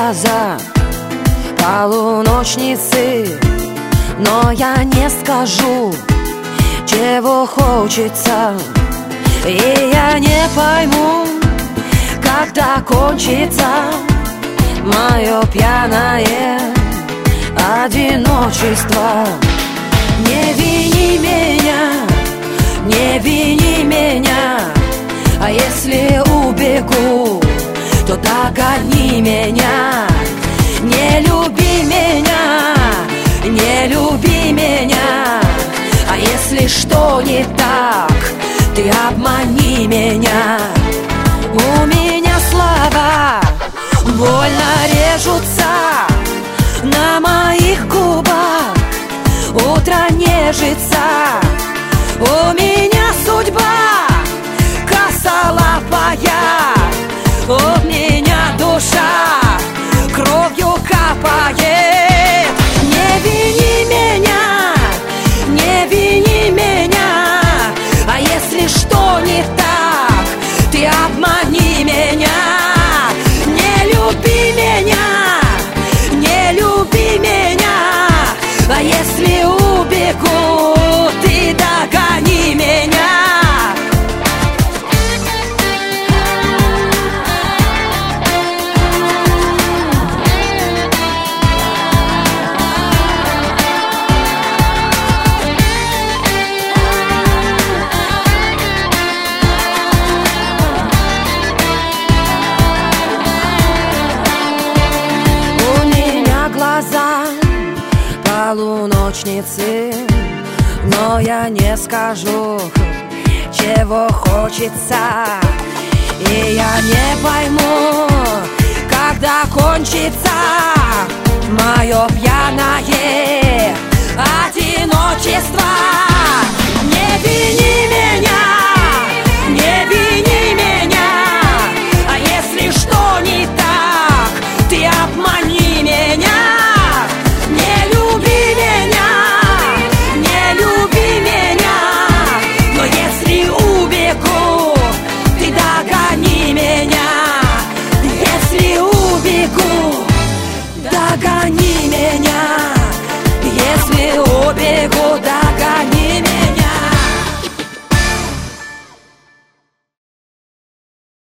глаза полуночницы, но я не скажу, чего хочется, и я не пойму, когда кончится мое пьяное одиночество. Не вини меня, не вини меня, а если убегу, то догони меня. Не люби меня, не люби меня, а если что не так, ты обмани меня. У меня слова больно режутся на моих губах, утро нежится. У меня судьба косолапая, от меня душа кровью капает. Не вини меня, не вини меня, а если что не так, ты обмани меня. Не люби меня, не люби меня, а если убегу, ты догони меня. Полуночницы, но я не скажу, чего хочется, и я не пойму, когда кончится мое пьяное одиночество. Не